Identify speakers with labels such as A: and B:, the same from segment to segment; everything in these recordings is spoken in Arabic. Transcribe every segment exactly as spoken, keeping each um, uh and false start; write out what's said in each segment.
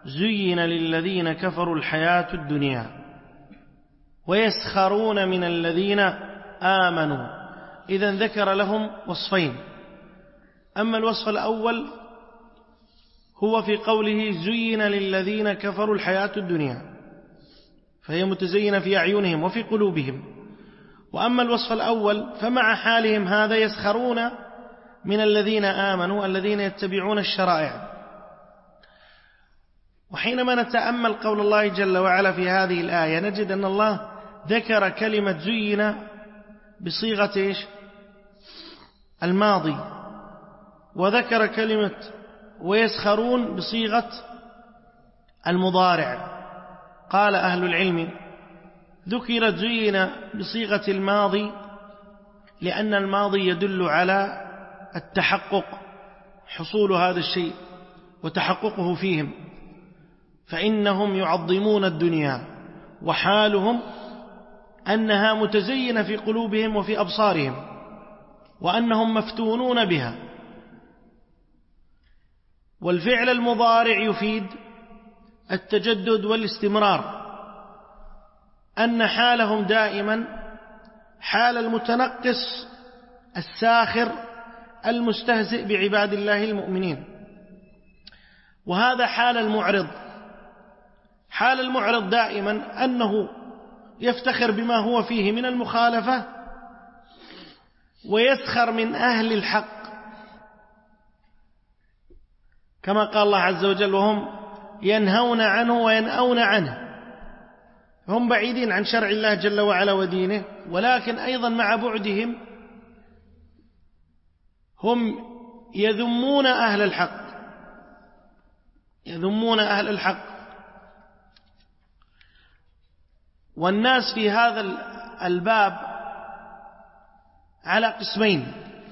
A: زين للذين كفروا الحياة الدنيا ويسخرون من الذين آمنوا. إذن ذكر لهم وصفين. أما الوصف الأول هو في قوله زين للذين كفروا الحياة الدنيا، فهي متزينة في أعينهم وفي قلوبهم. وأما الوصف الأول فمع حالهم هذا يسخرون من الذين آمنوا الذين يتبعون الشرائع. وحينما نتأمل قول الله جل وعلا في هذه الآية نجد أن الله ذكر كلمة زين بصيغة إيش؟ الماضي، وذكر كلمة ويسخرون بصيغة المضارع. قال أهل العلم ذكرت زين بصيغة الماضي لأن الماضي يدل على التحقق، حصول هذا الشيء وتحققه فيهم، فإنهم يعظمون الدنيا وحالهم أنها متزينة في قلوبهم وفي أبصارهم وأنهم مفتونون بها. والفعل المضارع يفيد التجدد والاستمرار، أن حالهم دائما حال المتنقص الساخر المستهزئ بعباد الله المؤمنين. وهذا حال المعرض. حال المعرض دائما أنه يفتخر بما هو فيه من المخالفة ويسخر من أهل الحق، كما قال الله عز وجل وهم ينهون عنه وينأون عنه. هم بعيدين عن شرع الله جل وعلا ودينه، ولكن أيضا مع بعدهم هم يذمون أهل الحق، يذمون أهل الحق. والناس في هذا الباب على قسمين.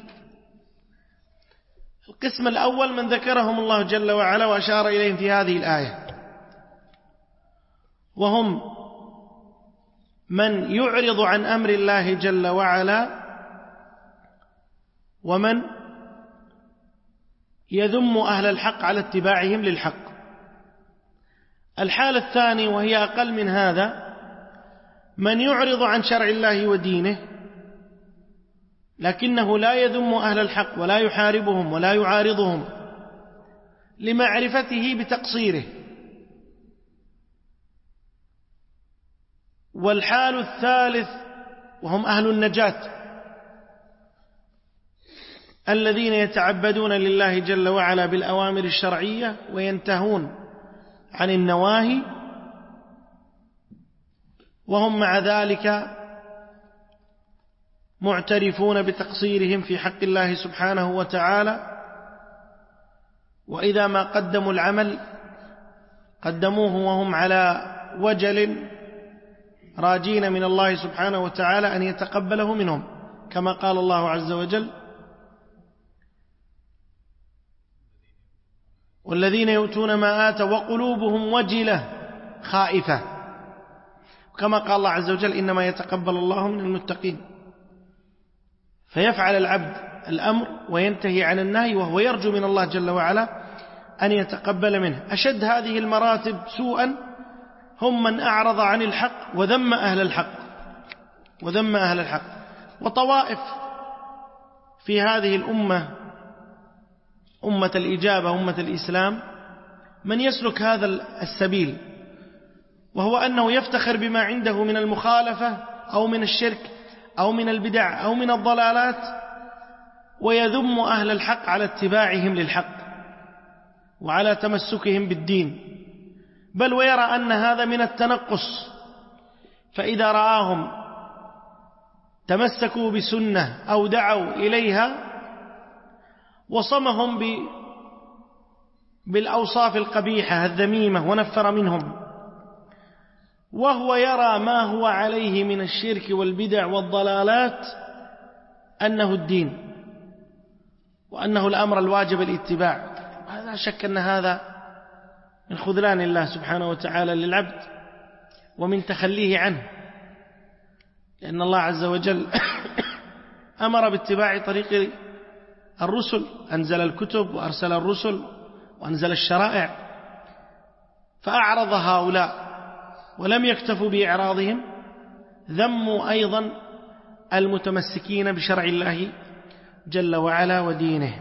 A: القسم الأول من ذكرهم الله جل وعلا وأشار إليهم في هذه الآية، وهم من يعرض عن أمر الله جل وعلا ومن يذم أهل الحق على اتباعهم للحق. الحالة الثانية وهي أقل من هذا من يعرض عن شرع الله ودينه لكنه لا يذم أهل الحق ولا يحاربهم ولا يعارضهم لمعرفته بتقصيره. والحال الثالث وهم أهل النجاة الذين يتعبدون لله جل وعلا بالأوامر الشرعية وينتهون عن النواهي، وهم مع ذلك معترفون بتقصيرهم في حق الله سبحانه وتعالى، وإذا ما قدموا العمل قدموه وهم على وجل راجين من الله سبحانه وتعالى أن يتقبله منهم، كما قال الله عز وجل والذين يؤتون ما آتوا وقلوبهم وجلة خائفة، كما قال الله عز وجل إنما يتقبل الله من المتقين. فيفعل العبد الأمر وينتهي عن النهي وهو يرجو من الله جل وعلا أن يتقبل منه. أشد هذه المراتب سوءا هم من أعرض عن الحق وذم أهل الحق وذم أهل الحق. وطوائف في هذه الأمة أمة الإجابة أمة الإسلام من يسلك هذا السبيل، وهو أنه يفتخر بما عنده من المخالفة أو من الشرك أو من البدع أو من الضلالات، ويذم أهل الحق على اتباعهم للحق وعلى تمسكهم بالدين، بل ويرى أن هذا من التنقص. فإذا رآهم تمسكوا بسنة أو دعوا إليها وصمهم بالأوصاف القبيحة الذميمة ونفر منهم، وهو يرى ما هو عليه من الشرك والبدع والضلالات أنه الدين وأنه الأمر الواجب الاتباع. لا شك أن هذا من خذلان الله سبحانه وتعالى للعبد ومن تخليه عنه، لأن الله عز وجل أمر باتباع طريق الرسل، أنزل الكتب وأرسل الرسل وأنزل الشرائع، فأعرض هؤلاء ولم يكتفوا بإعراضهم، ذموا أيضا المتمسكين بشرع الله جل وعلا ودينه.